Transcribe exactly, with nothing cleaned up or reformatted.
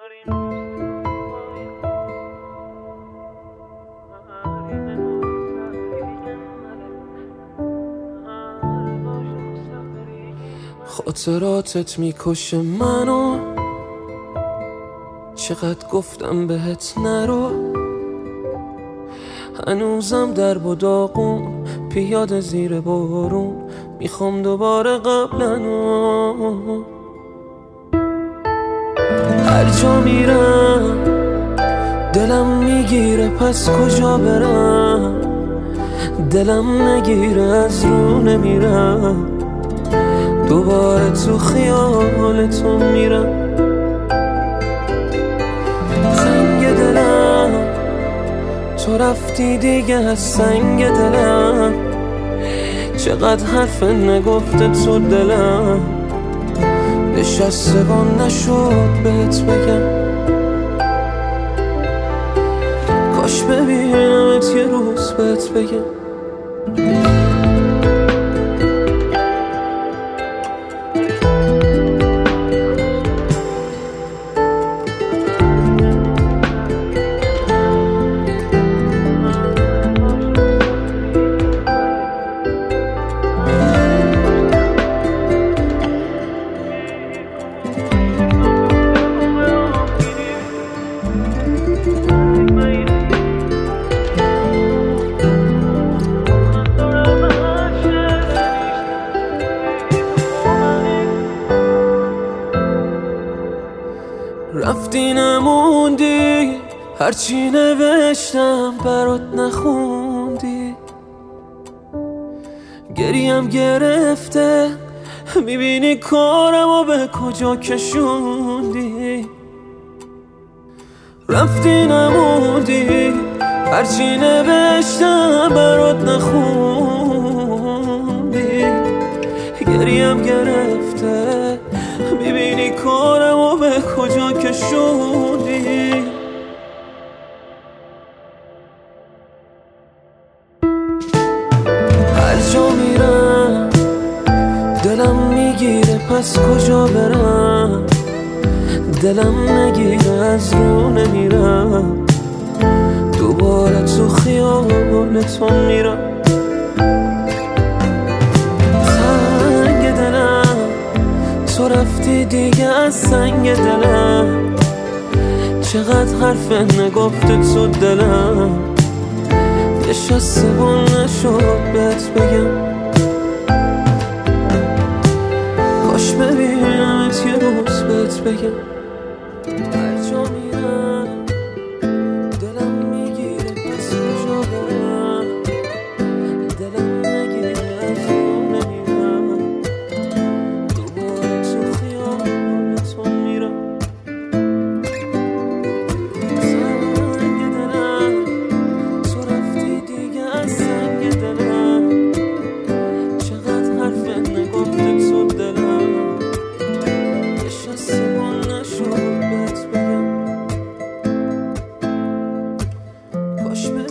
خاطراتت میکشه منو، چقدر گفتم بهت نرو، هنوزم در و داغون پیاده زیر بارون، میخوام دوباره قبلنو. هر جا میرم دلم میگیره، پس کجا برم؟ دلم نگیره از رو نمیرم، دوباره تو خیالتو میرم. زنگ دلم تو رفتی دیگه از سنگ دلم، چقدر حرف نگفته تو دلم، نشسته و نشد بهت بگم. کاش ببینمت یه روز بهت بگم. رفتی نموندی، هرچی نوشتم برات نخوندی، گریم گرفته میبینی کارمو به کجا کشوندی. رفتی نموندی، هرچی نوشتم برات نخوندی، گریم گرفته میبینی کارمو به کجا کشوندی. هر جا میرم دلم میگیره، پس کجا برم؟ دلم نگیره از رو نمیرم، دوباره تو خیالتو میرم. زنگ دلم تو رفتی دیگه از سنگ دلم، چقدر حرف نگفته تو دلم، نشسته و نشد بهت بگم. کاش ببینمت یه روز بهت بگم. هر جا میرم دلم میگیره، پس کجا برم؟ دلم نگیره از رو نمیرم، دوباره تو خیالتو میرم. زنگ دلم تو رفتی دیگه از سنگ دلم، چقدر حرف نگفته تو دلم، نشسته و نشد بهت بگم. کاش